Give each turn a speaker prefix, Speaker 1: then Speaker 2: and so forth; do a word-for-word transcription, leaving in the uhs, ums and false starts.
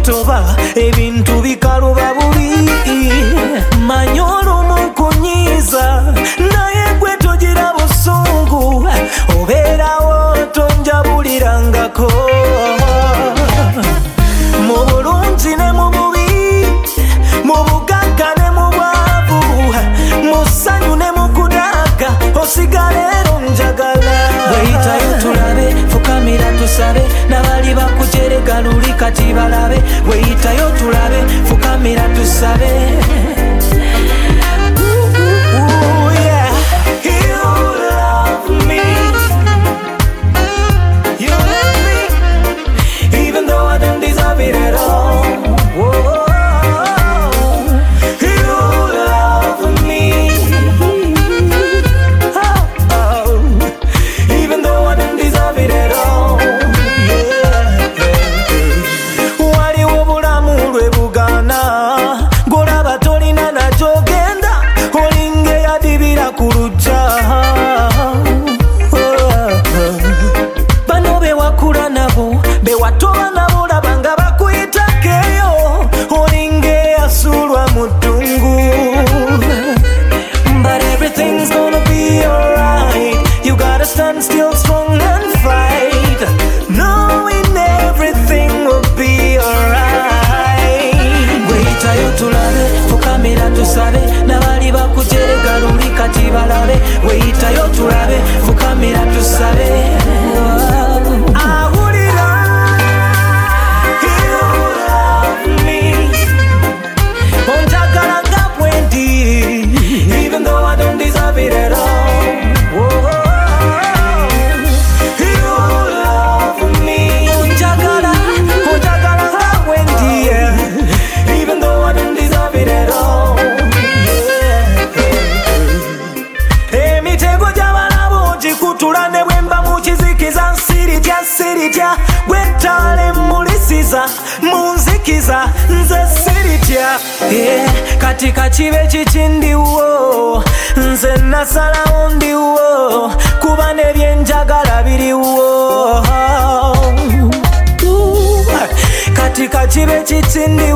Speaker 1: toba ebintu bikaluba bubi manyi olumu kunyiiza naye gwe togira busungu obeerawo tonjabulirangako mu bulungi ne mu bubi mu bugagga ne mu bwavu mu ssanyu ne mu kudaaga osigaleero njagala weyitayo tulabe fukamira tusabe n'abali bakujerega luli kati balabe weyitayo tulabe fukamira tusabe bano bewakula nabo bewatoba nabo labanga bakuyitakeyo olinge yasulwa mu ddungu but everything's gonna be alright you gotta stand still strong and fight knowing everything will be alright weyitayo tulabe fukamira tusabe n'abali bakujerega luli kati balabe weyitayo tulabe fukamira tusabe awulira you love me onjagala nga bwendi even though I don't deserve it at all you love me onjagala onjagala nga bwendi even though I don't deserve it at all emitego gy'abalabo gikutula ne bwemba mu kizikiza nsiritya siritya gwetale mulisiza munzikiza nze siritya yeah. katika kibe kikindiwo nze nasalawo ndiwo kuba nebyenjagala biriwo katika kibe kikindiwo